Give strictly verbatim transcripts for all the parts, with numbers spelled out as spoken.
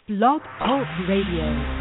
Blog Talk Radio.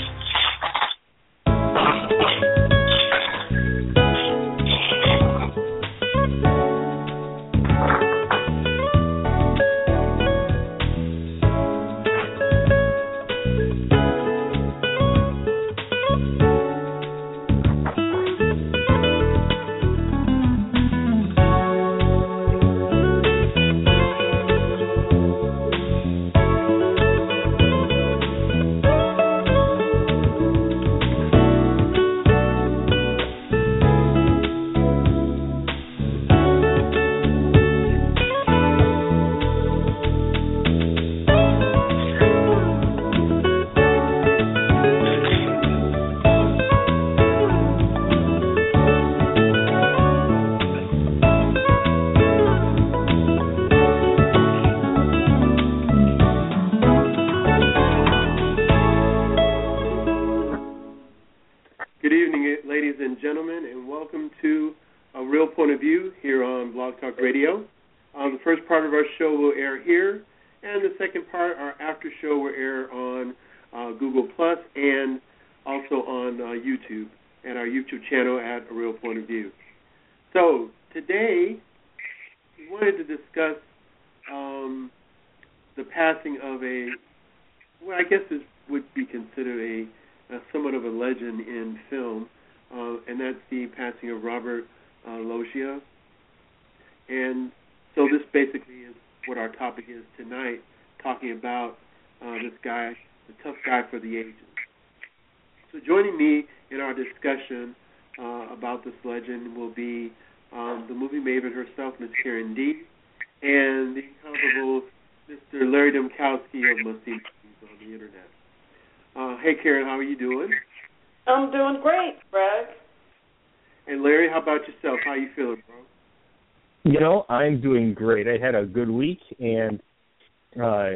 I'm doing great. I had a good week, and uh, uh,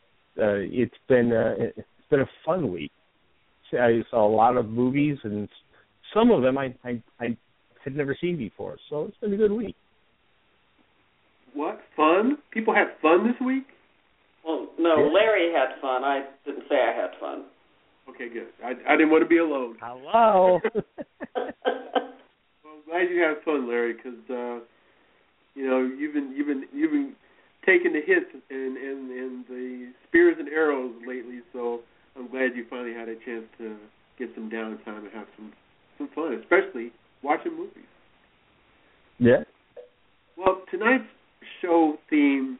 it's been uh, it's been a fun week. I saw a lot of movies, and some of them I, I I had never seen before. So it's been a good week. What fun? People had fun this week? Well, no, yeah. Larry had fun. I didn't say I had fun. Okay, good. I I didn't want to be alone. Hello. Well, I'm glad you had fun, Larry, because. Uh, You know, you've been you've been you've been taking the hits and, and, and the spears and arrows lately. So I'm glad you finally had a chance to get some downtime and have some, some fun, especially watching movies. Yeah. Well, tonight's show theme,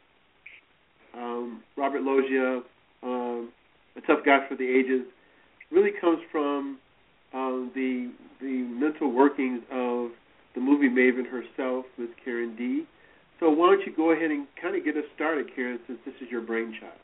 um, Robert Loggia, um, A Tough Guy for the Ages, really comes from um, the the mental workings of the movie maven herself, Miss Karen Dee. So why don't you go ahead and kind of get us started, Karen, since this is your brainchild.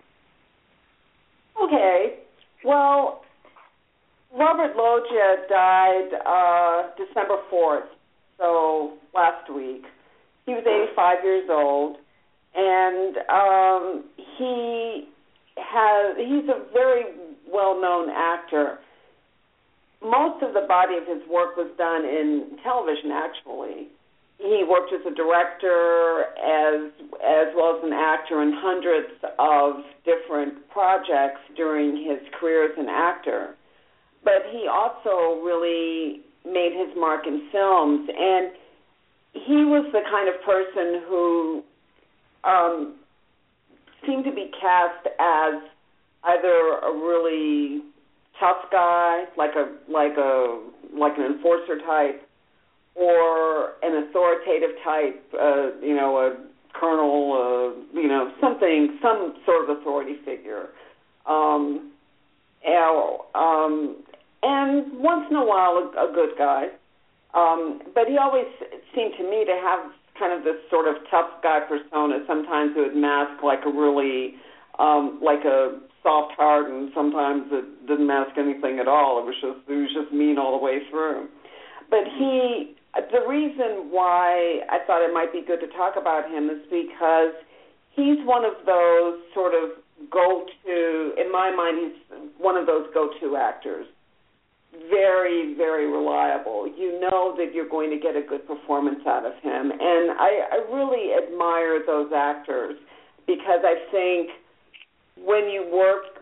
Okay. Well, Robert Loggia died uh, December fourth, so last week. He was eighty-five years old, and um, he has he's a very well-known actor. Most of the body of his work was done in television, actually. He worked as a director as as well as an actor in hundreds of different projects during his career as an actor. But he also really made his mark in films, and he was the kind of person who um, seemed to be cast as either a really tough guy, like a like a like an enforcer type, or an authoritative type, uh, you know, a colonel, uh, you know, something, some sort of authority figure. Um, and, um, and once in a while, a, a good guy. Um, but he always seemed to me to have kind of this sort of tough guy persona. Sometimes it would mask like a really, um, like a soft heart, and sometimes it didn't mask anything at all. It was just it was just mean all the way through. But he, the reason why I thought it might be good to talk about him is because he's one of those sort of go-to, in my mind, he's one of those go-to actors. Very, very reliable. You know that you're going to get a good performance out of him. And I, I really admire those actors because I think when you work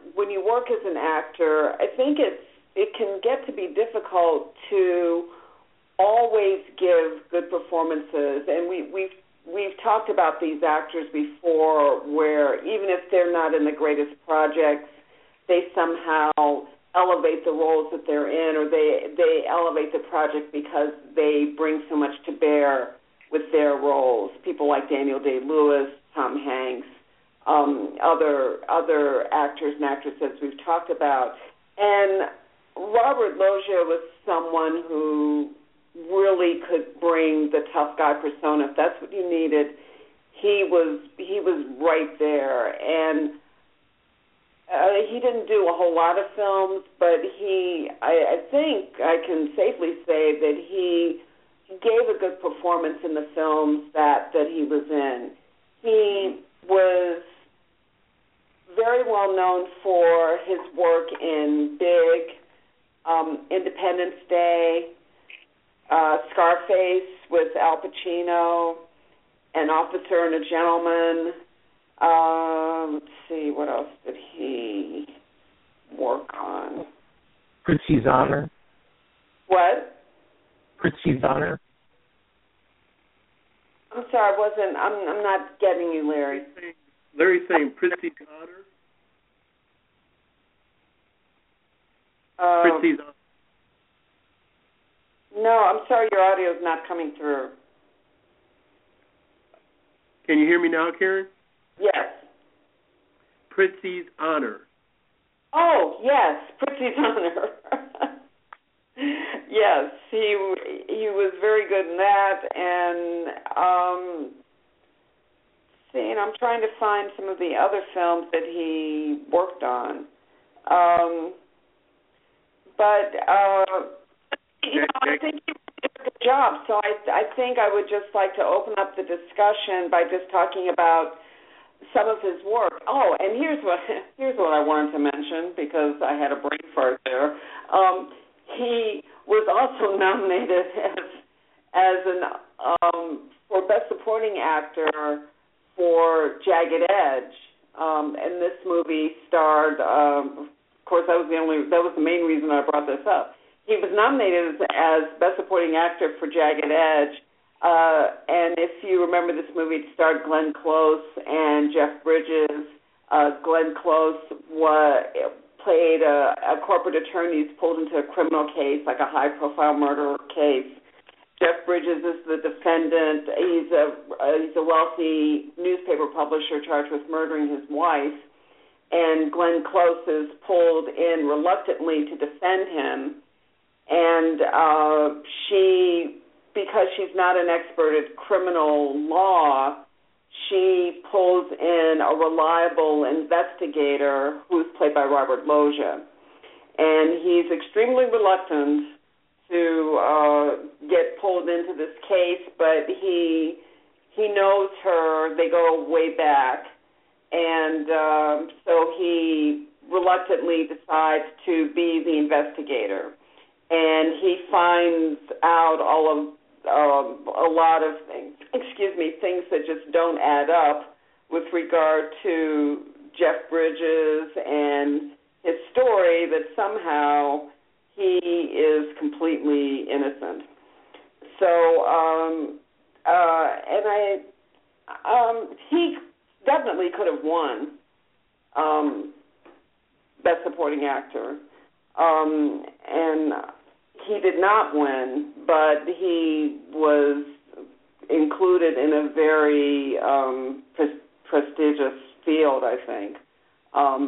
when you work as an actor, I think it's it can get to be difficult to always give good performances, and we, we've we've talked about these actors before, where even if they're not in the greatest projects, they somehow elevate the roles that they're in, or they they elevate the project because they bring so much to bear with their roles. People like Daniel Day-Lewis, Tom Hanks, um, other other actors and actresses we've talked about. And Robert Loggia was someone who really could bring the tough guy persona. If that's what you needed, he was he was right there. And Uh, he didn't do a whole lot of films, but he, I, I think I can safely say that he gave a good performance in the films that, that he was in. He was very well known for his work in Big, um, Independence Day, uh, Scarface with Al Pacino, An Officer and a Gentleman. Uh, let's see, what else did he work on? Prizzi's Honor. What? Prizzi's Honor. I'm sorry, I wasn't. I'm. I'm not getting you, Larry. Larry's saying Prizzi's Honor. Uh, Prizzi's Honor. No, I'm sorry, your audio is not coming through. Can you hear me now, Karen? Yes. Prizzi's Honor. Oh, yes, Prizzi's Honor. Yes, he he was very good in that, and um, see, and I'm trying to find some of the other films that he worked on. Um, but uh, you know, I think he did a good job. So I I think I would just like to open up the discussion by just talking about some of his work. Oh, and here's what here's what I wanted to mention, because I had a brain fart there. Um, he was also nominated as as an um, for Best Supporting Actor for Jagged Edge, um, and this movie starred. Um, of course, that was the only that was the main reason I brought this up. He was nominated as, as Best Supporting Actor for Jagged Edge. Uh, and if you remember this movie, it starred Glenn Close and Jeff Bridges. Uh, Glenn Close was, played a, a corporate attorney who's pulled into a criminal case, like a high-profile murder case. Jeff Bridges is the defendant. He's a, uh, he's a wealthy newspaper publisher charged with murdering his wife. And Glenn Close is pulled in reluctantly to defend him. And uh, she... because she's not an expert at criminal law, she pulls in a reliable investigator who's played by Robert Loggia. And he's extremely reluctant to uh, get pulled into this case, but he he knows her. They go way back. And um, so he reluctantly decides to be the investigator. And he finds out all of Um, a lot of things, excuse me, things that just don't add up with regard to Jeff Bridges and his story, that somehow he is completely innocent. So, um, uh, and I, um, he definitely could have won um, Best Supporting Actor, um, and he did not win, but he was included in a very um, pre- prestigious field, I think. Um,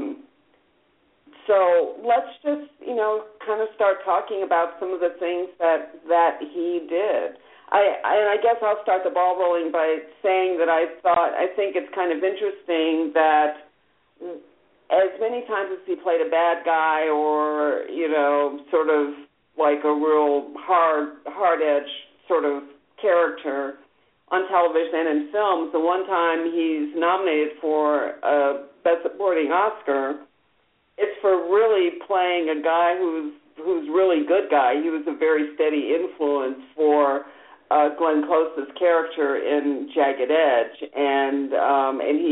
so let's just, you know, kind of start talking about some of the things that, that he did. I, I, and I guess I'll start the ball rolling by saying that I thought, I think it's kind of interesting that as many times as he played a bad guy or, you know, sort of like a real hard, hard-edged sort of character on television and in films, the one time he's nominated for a Best Supporting Oscar, it's for really playing a guy who's who's really good guy. He was a very steady influence for uh, Glenn Close's character in Jagged Edge, and um, and he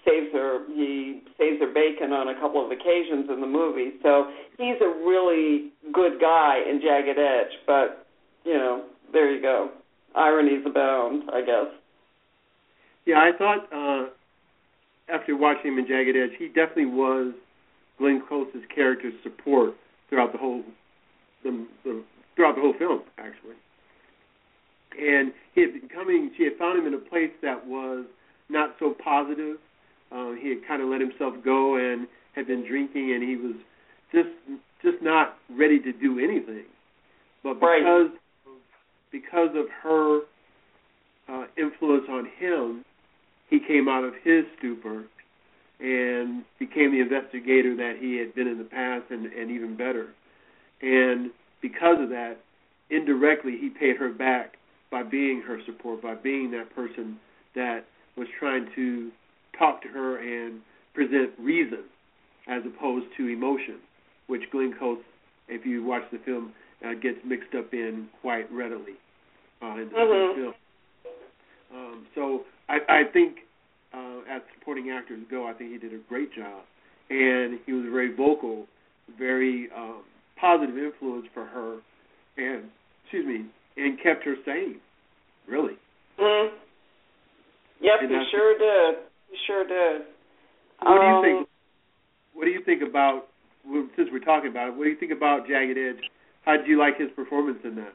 saves her he saves her bacon on a couple of occasions in the movie. So he's a really good guy in Jagged Edge. But you know, there you go. Ironies abound, I guess. Yeah, I thought uh, after watching him in Jagged Edge, he definitely was Glenn Close's character's support throughout the whole the, the throughout the whole film, actually. And he had been coming. She had found him in a place that was not so positive. Uh, he had kind of let himself go and had been drinking, and he was just just not ready to do anything. But because right. because of her uh, influence on him, he came out of his stupor and became the investigator that he had been in the past, and, and even better. And because of that, indirectly, he paid her back by being her support, by being that person that was trying to talk to her and present reason as opposed to emotion, which Glenn Close, if you watch the film, uh, gets mixed up in quite readily uh, in the mm-hmm. film. Um, so I, I think uh, as supporting actors go, I think he did a great job. And he was very vocal, very um, positive influence for her, and, excuse me, and kept her sane, really. Mm-hmm. Yep, he sure did. He sure did. What do you um, think? What do you think about? Well, since we're talking about it, what do you think about Jagged Edge? How did you like his performance in that?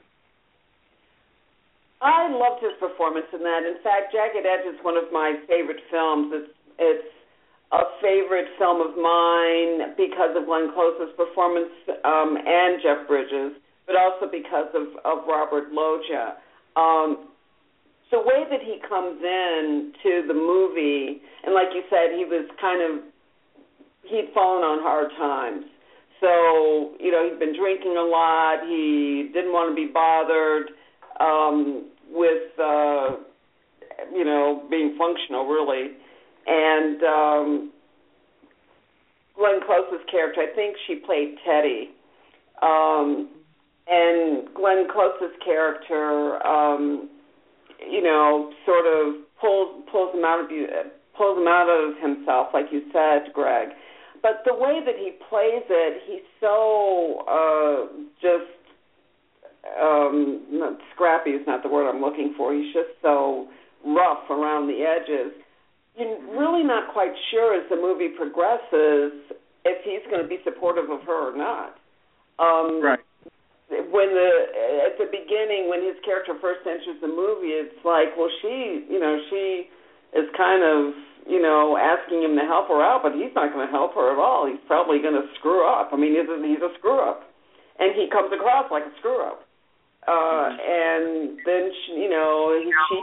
I loved his performance in that. In fact, Jagged Edge is one of my favorite films. It's it's a favorite film of mine because of Glenn Close's performance um, and Jeff Bridges, but also because of, of Robert Loggia. Um, the way that he comes in to the movie, and like you said, he was kind of, he'd fallen on hard times. So, you know, he'd been drinking a lot. He didn't want to be bothered um, with, uh, you know, being functional, really. And um, Glenn Close's character, I think she played Teddy. Um, and Glenn Close's character, um, you know, sort of pulls pulls him out of you, pulls him out of himself, like you said, Greg. But the way that he plays it, he's so uh, just um, not, scrappy is not the word I'm looking for. He's just so rough around the edges. You're really not quite sure as the movie progresses if he's going to be supportive of her or not. Um, right. When the at the beginning, when his character first enters the movie, it's like, well, she, you know, she is kind of, you know, asking him to help her out, but he's not going to help her at all. He's probably going to screw up. I mean, he's a, he's a screw up, and he comes across like a screw up. Uh, and then she, you know, she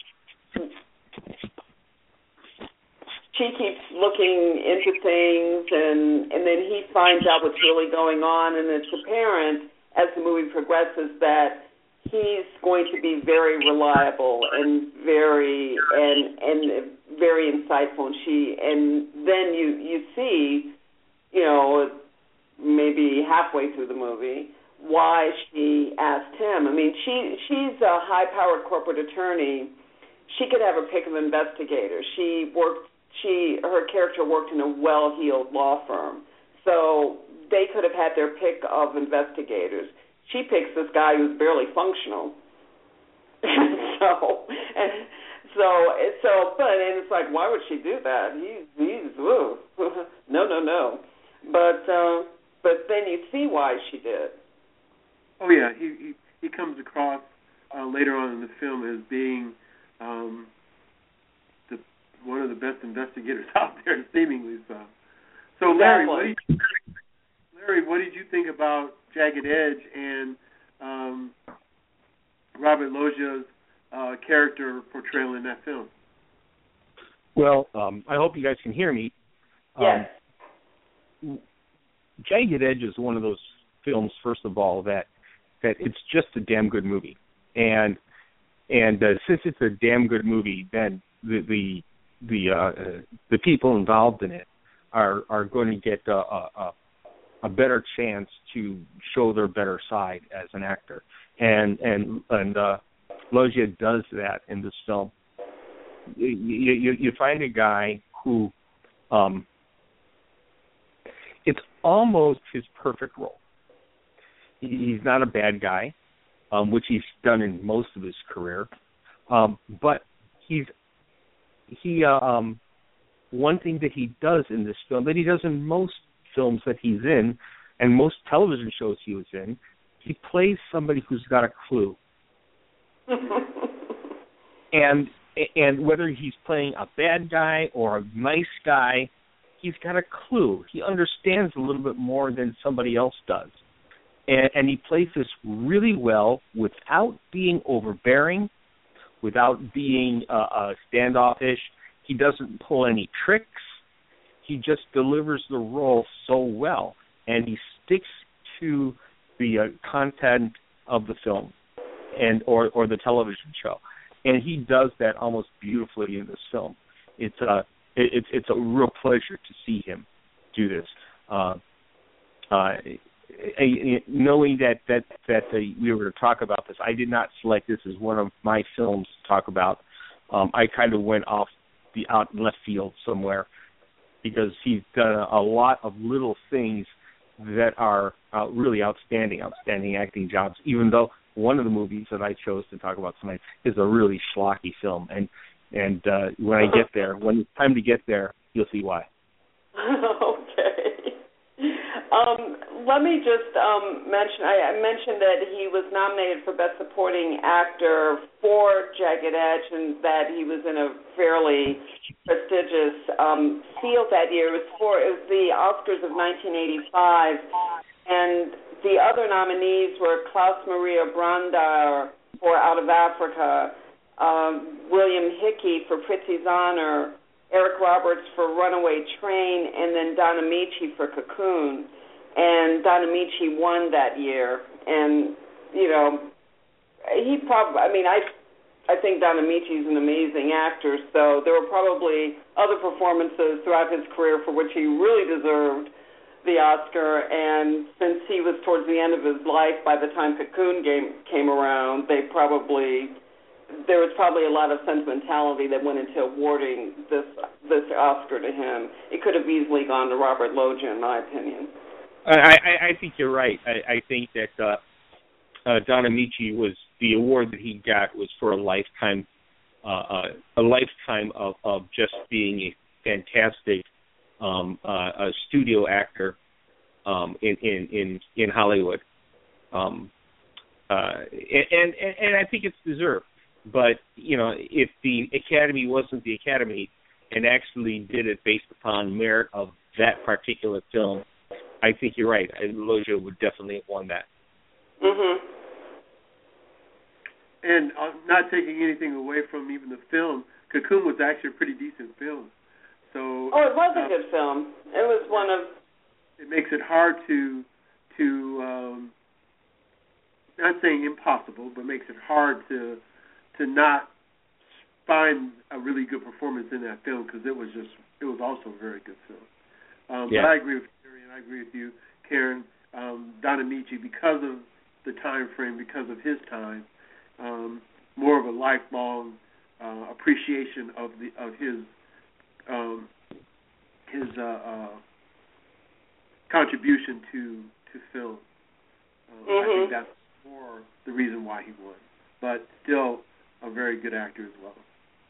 she keeps looking into things, and and then he finds out what's really going on, and it's apparent as the movie progresses that he's going to be very reliable and very and and very insightful, and she and then you you see, you know, maybe halfway through the movie why she asked him. I mean, she she's a high-powered corporate attorney. She could have her pick of investigators. She worked. She her character worked in a well-heeled law firm, so they could have had their pick of investigators. She picks this guy who's barely functional. so, and so, so, but and it's like, why would she do that? He's, he's, ooh. no, no, no. But, uh, but then you see why she did. Oh yeah, he he, he comes across uh, later on in the film as being um, the one of the best investigators out there, seemingly so. So, Larry, what do you, Larry, what did you think about Jagged Edge and um, Robert Loggia's uh, character portrayal in that film? Well, um, I hope you guys can hear me. Yes. Um, Jagged Edge is one of those films, first of all, that that it's just a damn good movie, and and uh, since it's a damn good movie, then the the the uh, the people involved in it are are going to get a, a, a better chance to show their better side as an actor, and and and uh, Loggia does that in this film. You, you you find a guy who, um, it's almost his perfect role. He, he's not a bad guy, um, which he's done in most of his career, um, but he's he uh, um, one thing that he does in this film that he does in most films that he's in, and most television shows he was in, he plays somebody who's got a clue. and and whether he's playing a bad guy or a nice guy, he's got a clue. He understands a little bit more than somebody else does. And, and he plays this really well without being overbearing, without being uh, uh, standoffish. He doesn't pull any tricks. He just delivers the role so well, and he sticks to the uh, content of the film and or, or the television show, and he does that almost beautifully in this film. It's a it, it's it's a real pleasure to see him do this. Uh, uh, knowing that that that uh, we were going to talk about this, I did not select this as one of my films to talk about. Um, I kind of went off the out left field somewhere, because he's done a lot of little things that are uh, really outstanding, outstanding acting jobs, even though one of the movies that I chose to talk about tonight is a really schlocky film. And and uh, when I get there, when it's time to get there, you'll see why. Okay. Um, let me just um, mention, I, I mentioned that he was nominated for Best Supporting Actor for Jagged Edge, and that he was in a fairly prestigious um, field that year. It was for it was the Oscars of nineteen eighty-five, and the other nominees were Klaus Maria Brandauer for Out of Africa, um, William Hickey for Prizzi's Honor, Eric Roberts for Runaway Train, and then Don Amici for Cocoon. And Don Amici won that year. And, you know, he probably, I mean, I I think Don Amici is an amazing actor, so there were probably other performances throughout his career for which he really deserved the Oscar. And since he was towards the end of his life by the time Cocoon game came around, they probably... there was probably a lot of sentimentality that went into awarding this this Oscar to him. It could have easily gone to Robert Loggia, in my opinion. I, I, I think you're right. I, I think that uh, uh, Don Amici was the award that he got was for a lifetime, uh, uh, a lifetime of, of just being a fantastic um, uh, a studio actor um, in, in in in Hollywood, um, uh, and, and and I think it's deserved. But, you know, if the Academy wasn't the Academy and actually did it based upon merit of that particular film, I think you're right. Loggia would definitely have won that. Mm-hmm. And uh, not taking anything away from even the film, Cocoon was actually a pretty decent film. So Oh, it was a uh, good film. It was one of... It makes it hard to, to um, not saying impossible, but makes it hard to... to not find a really good performance in that film, because it was just, it was also a very good film. Um, yeah. But I agree with Terry, and I agree with you, Karen. Um, Don Amici, because of the time frame, because of his time, um, more of a lifelong uh, appreciation of the of his um, his uh, uh, contribution to to film. Uh, mm-hmm. I think that's more the reason why he won. But still, a very good actor as well.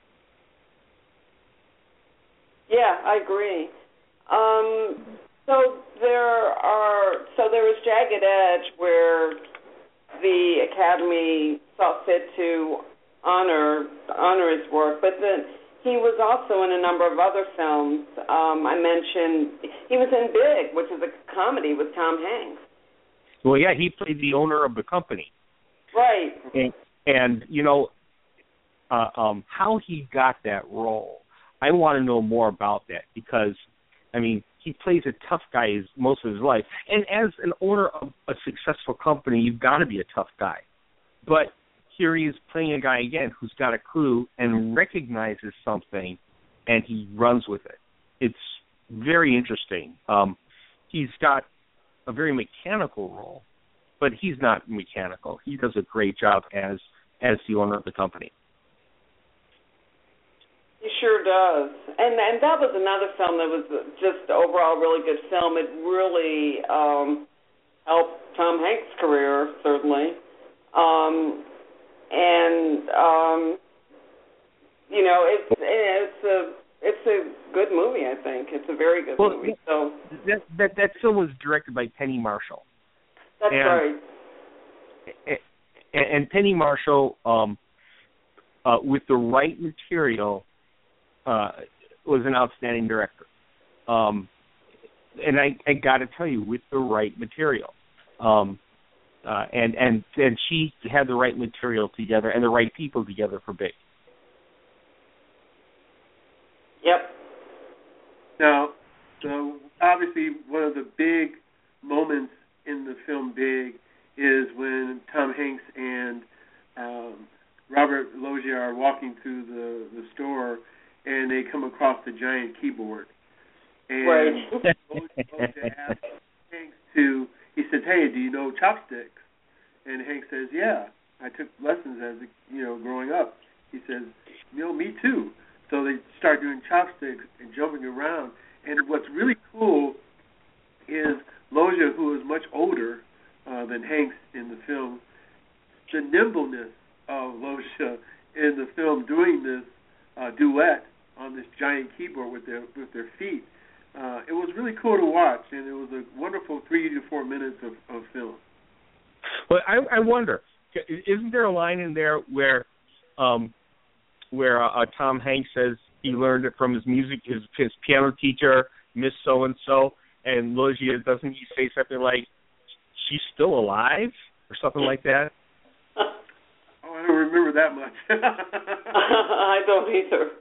Yeah, I agree. Um, so there are so there was Jagged Edge, where the Academy saw fit to honor honor his work, but then he was also in a number of other films. Um, I mentioned he was in Big, which is a comedy with Tom Hanks. Well, yeah, he played the owner of the company. Right. And, and you know, uh, um, how he got that role, I want to know more about that, because, I mean, he plays a tough guy his, most of his life. And as an owner of a successful company, you've got to be a tough guy. But here he is playing a guy, again, who's got a clue and recognizes something, and he runs with it. It's very interesting. Um, he's got a very mechanical role, but he's not mechanical. He does a great job as as the owner of the company. He sure does. And and that was another film that was just overall really good film. It really um, helped Tom Hanks' career, certainly. Um, and, um, you know, it's it's a it's a good movie, I think. It's a very good well, movie. So that, that, that film was directed by Penny Marshall. That's and, right. And, and Penny Marshall, um, uh, with the right material, uh, was an outstanding director. Um, and I, I got to tell you, with the right material, um, uh, and and and she had the right material together and the right people together for Big. Yep. Now, so obviously, one of the big moments in the film Big is when Tom Hanks and um, Robert Loggia are walking through the, the store, and they come across the giant keyboard. And right. Loggia asks Hanks to, he says, "Hey, do you know chopsticks?" And Hanks says, "Yeah, I took lessons as a, you know, growing up." He says, "You know, me too." So they start doing chopsticks and jumping around. And what's really cool is Loggia, who is much older uh, than Hanks in the film, the nimbleness of Loggia in the film doing this uh, duet on this giant keyboard with their with their feet. Uh, it was really cool to watch, and it was a wonderful three to four minutes of, of film. Well, I, I wonder, isn't there a line in there where um, where uh, Tom Hanks says he learned it from his music, his, his piano teacher, Miss So-and-so, and Loggia, doesn't he say something like, "She's still alive?" or something like that? Oh, I don't remember that much. I don't either.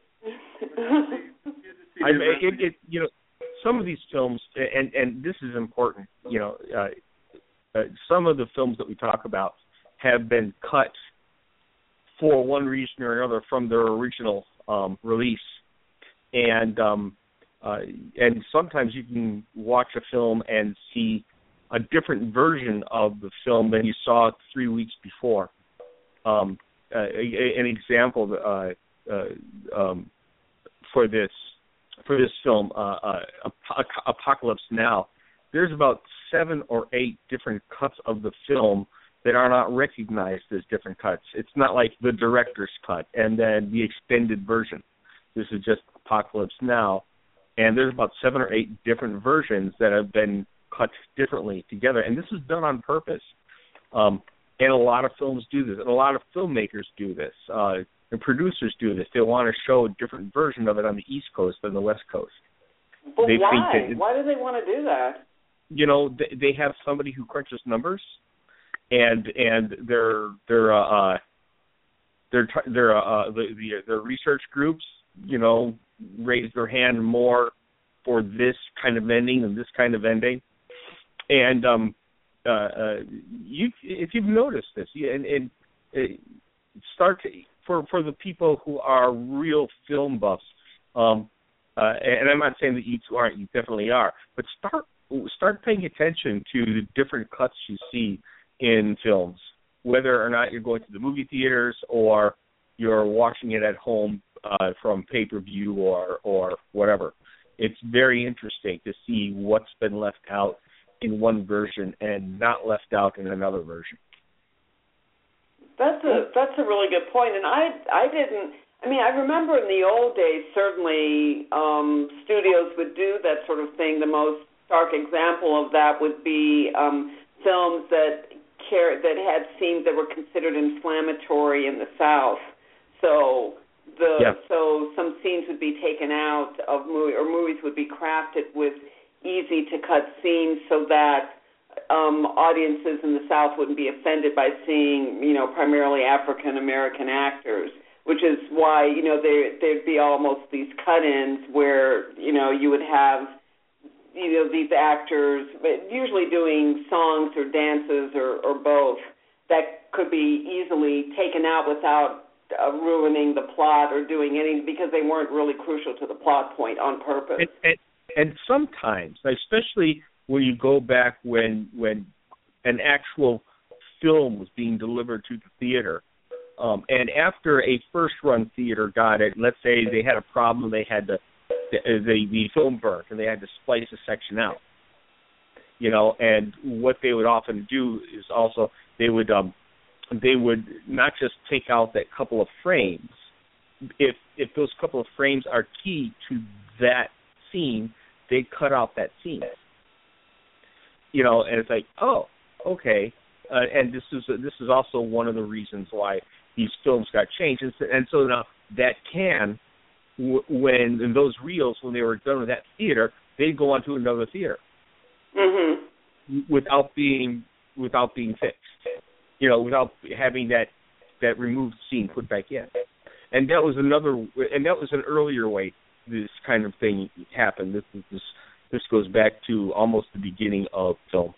I mean, it, it, you know, some of these films, and, and this is important, you know, uh, uh, some of the films that we talk about have been cut for one reason or another from their original um, release, and um, uh, and sometimes you can watch a film and see a different version of the film than you saw three weeks before. Um, uh, a, an example uh, uh, um, for this for this film, uh, uh, Apocalypse Now, there's about seven or eight different cuts of the film that are not recognized as different cuts. It's not like the director's cut and then the extended version. This is just Apocalypse Now, and there's about seven or eight different versions that have been cut differently together, and this is done on purpose. Um, and a lot of films do this, and a lot of filmmakers do this, uh, and producers do this. They want to show a different version of it on the East Coast than the West Coast. But they why? Think that it, why do they want to do that? You know, they, they have somebody who crunches numbers, and and their their uh, uh their their uh the, the their research groups, you know, raise their hand more for this kind of ending and this kind of ending, and um uh, uh you if you've noticed this, and, and uh, start to, for for the people who are real film buffs, um uh, and I'm not saying that you two aren't, you definitely are, but start start paying attention to the different cuts you see in films, whether or not you're going to the movie theaters or you're watching it at home uh, from pay-per-view or, or whatever. It's very interesting to see what's been left out in one version and not left out in another version. That's a that's a really good point, and I I didn't. I mean, I remember in the old days, certainly um, studios would do that sort of thing. The most stark example of that would be um, films that care, that had scenes that were considered inflammatory in the South. So the yeah. so some scenes would be taken out of movie, or movies would be crafted with easy to cut scenes so that um, audiences in the South wouldn't be offended by seeing, you know, primarily African American actors. Which is why, you know, there there'd be almost these cut-ins where, you know, you would have, you know, these actors, but usually doing songs or dances or, or both, that could be easily taken out without uh, ruining the plot or doing anything, because they weren't really crucial to the plot point on purpose. And, and, and sometimes, especially when you go back when when an actual film was being delivered to the theater, Um, and after a first-run theater got it, let's say they had a problem, they had to, the, the, the film burnt, and they had to splice a section out. You know, and what they would often do is also they would um, they would not just take out that couple of frames. If if those couple of frames are key to that scene, they cut out that scene. You know, and it's like, oh, okay. Uh, and this is this is also one of the reasons why these films got changed. And so, and so now that can, w- when in those reels, when they were done with that theater, they'd go on to another theater mm-hmm. without being without being fixed. You know, without having that that removed scene put back in. And that was another, and that was an earlier way this kind of thing happened. This this this goes back to almost the beginning of film.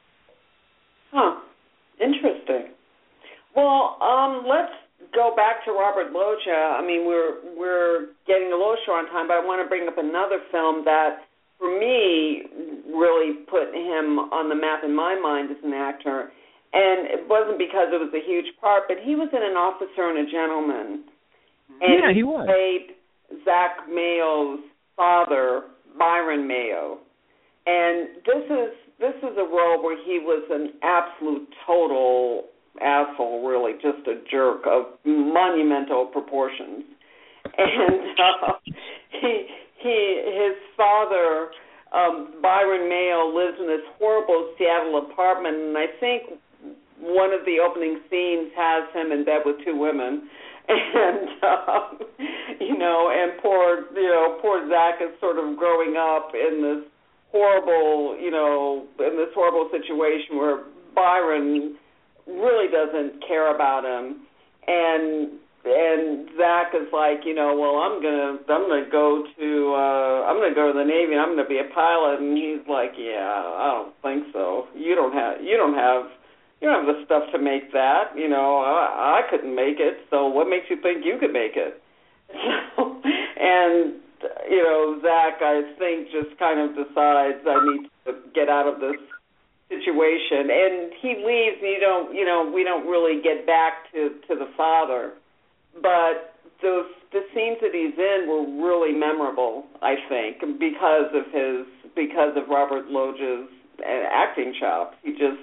Huh. Interesting. Well, um, let's go back to Robert Loggia. I mean, we're we're getting a little short on time, but I want to bring up another film that, for me, really put him on the map in my mind as an actor. And it wasn't because it was a huge part, but he was in An Officer and a Gentleman. And yeah, he was. He played Zach Mayo's father, Byron Mayo. And this is this is a role where he was an absolute total asshole, really, just a jerk of monumental proportions. And uh, he he his father, um, Byron Mayo, lives in this horrible Seattle apartment, and I think one of the opening scenes has him in bed with two women. And, um, you know, and poor, you know, poor Zach is sort of growing up in this horrible, you know, in this horrible situation where Byron really doesn't care about him. And and Zach is like, you know, well, I'm gonna I'm gonna go to uh, I'm gonna go to the Navy and I'm gonna be a pilot. And he's like, yeah, I don't think so. You don't have you don't have. You don't have the stuff to make that. You know, I, I couldn't make it, so what makes you think you could make it? So, and, you know, Zach, I think, just kind of decides I need to get out of this situation. And he leaves, and you don't, you know, we don't really get back to, to the father. But those the scenes that he's in were really memorable, I think, because of his, because of Robert Loggia's acting chops. He just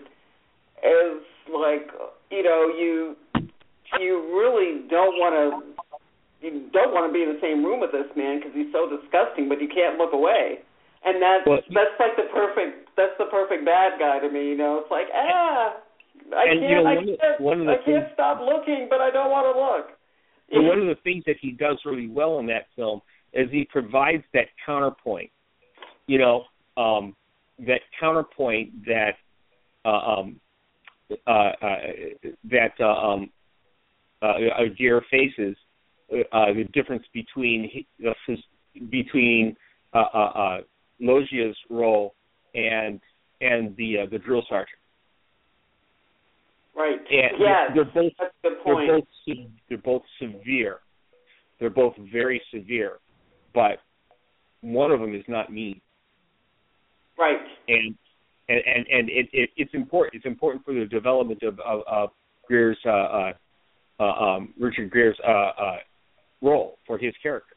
is like, you know, you you really don't want to you don't want to be in the same room with this man because he's so disgusting, but you can't look away. And that's well, that's like the perfect that's the perfect bad guy to me. You know, it's like ah, I and, can't you know, I one, can't one of the I can't things, stop looking, but I don't want to look. Well, one of the things that he does really well in that film is he provides that counterpoint. You know, um, that counterpoint that. Uh, um, Uh, uh, that uh, um, uh, Gere faces uh, the difference between uh, his, between uh, uh, uh, Loggia's role and and the uh, the drill sergeant. Right. And yes. They're both That's a good point. They're both they're both severe. They're both very severe, but one of them is not mean. Right. And And and, and it, it, it's important. It's important for the development of of, of Gere's uh, uh, uh, um, Richard Gere's uh, uh, role for his character.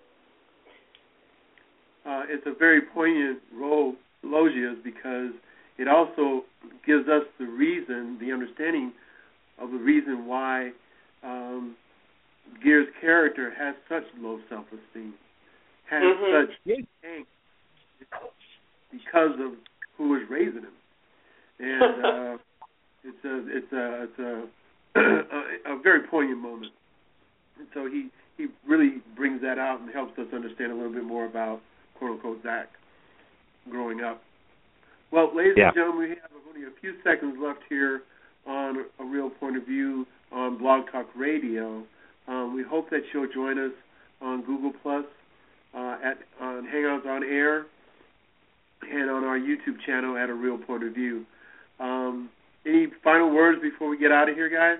Uh, it's a very poignant role, Loggia's, because it also gives us the reason, the understanding of the reason why um, Gere's character has such low self-esteem, has mm-hmm. such angst because of who was raising him, and uh, it's a it's a it's a, a a very poignant moment. And so he he really brings that out and helps us understand a little bit more about quote unquote Zach growing up. Well, ladies yeah. and gentlemen, we have only a few seconds left here on A Real Point of View on Blog Talk Radio. Um, we hope that you'll join us on Google Plus, uh, at on Hangouts on Air, and on our YouTube channel at A Real Point of View. Um, any final words before we get out of here, guys?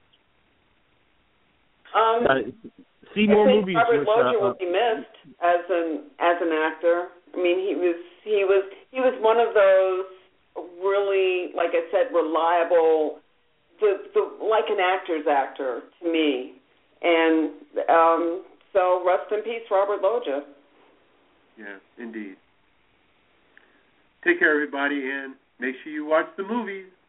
Um, uh, see more I think movies. Robert with, Loggia uh, will be missed as an as an actor. I mean, he was he was he was one of those really, like I said, reliable, the, the like an actor's actor to me. And um, so rest in peace, Robert Loggia. Yeah, indeed. Take care, everybody, and make sure you watch the movies.